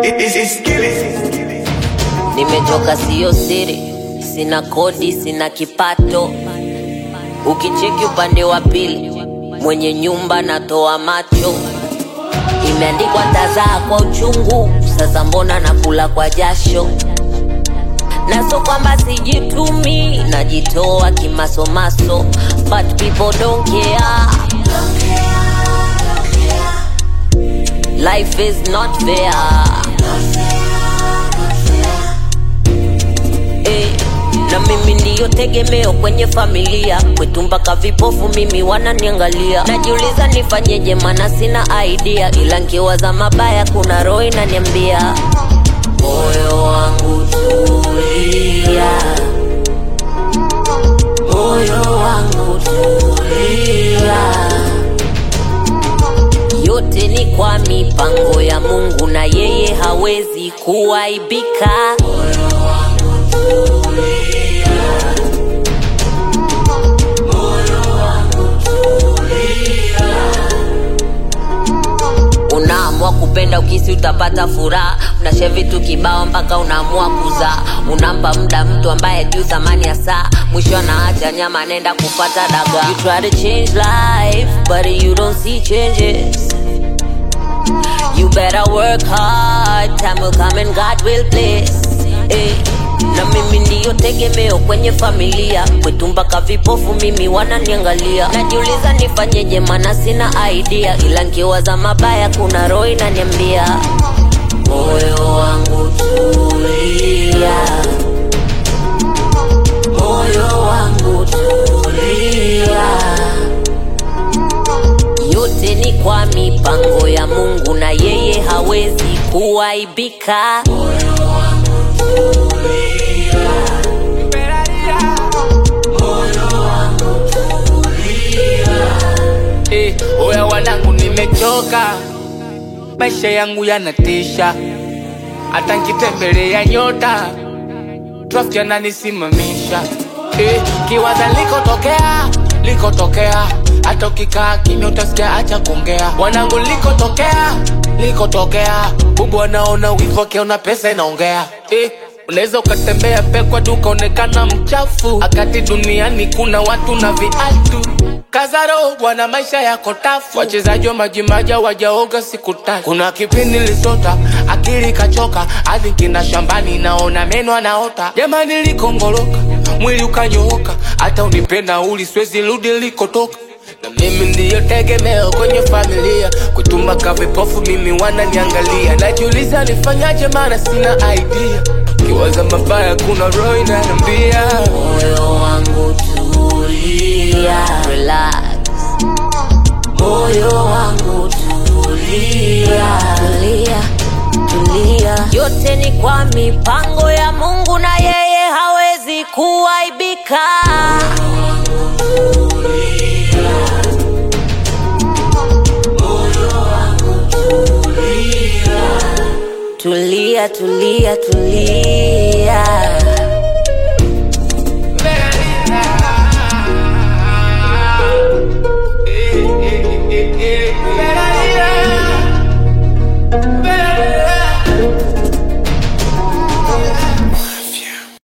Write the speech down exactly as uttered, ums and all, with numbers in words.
Nimechoka sio siri, sina kodi, sina kipato. Ukicheki upande wa pili, mwenye nyumba natoa macho. Imeandikwa tazaa kwa uchungu, sasa mbona nakula kwa jasho? Na so kwamba sijitumi, najitoa kimasomaso, but people don't care. Life is not fair. Eh, na mimi ndiyo tegemeo kwenye familia, kwetu mpaka vipofu mimi wananiangalia. Najiuliza nifanyeje maana sina idea, ila nkiwaza mabaya kuna roho inaniambia moyo wangu tulia, moyo wangu tulia. Yote ni kwa mipango ya Mungu na yeye hawezi kuaibika. Moyo wangu tulia, moyo wangu tulia. Unaamua kupenda ukisi utapata furaha, unashare vitu kibao mpaka unaamua kuzaa. Unampa muda mtu ambaye juu thamani ya saa, mwisho anaacha nyama nenda kupata daga. You try to change life but you don't see changes. You better work hard, time will come and God will bless. Eh, na mimi ndiyo tegemeo kwenye familia, kwetu mpaka vipofu mimi wananiangalia. Najiuliza nifanyeje maana sina idea, ila nkiwaza mabaya kuna roho inaniambia moyo wangu tulia, moyo wangu tulia. Yote ni kwa mipango ya Mungu na yeye hawezi kuaibika. Moyo wangu tulia, moyo wangu tulia. Eh, oya wanangu nimechoka, maisha yangu yanatisha. Hata nikitembelea nyota, traffic yananisimamisha. Eh, kiwaza likotokea, likotokea. Hata ukikaa kimya utasikia acha kuongea. Wanangu likotokea, likotokea. Bubu anaona wivu akiona pesa inaongea. Eh, unaweza ukatembea pekwa duka onekana mchafu, akati duniani kuna watu na viatu. Kazaro bwana maisha yako tafu, wachezaji wa majimaja wajaoga siku tatu. Kuna kipindi lisota, akili kachoka, hadi kina shambani naona meno anaota. Jamani likongoloka, mwili ukanyooka, hata unipenda uli siwezi rudi likotoka. Na mimi ndiyo tegemeo kwenye familia, kwetu mpaka vipofu mimi wananiangalia. Najiuliza nifanyaje maana sina idea, kiwaza mabaya kuna roho inaniambia moyo wangu tulia, relax. Moyo wangu tulia, tulia, tulia. Yote ni kwa mipango ya Mungu na yeye hawezi kuaibika. Tulia, tulia, tulia.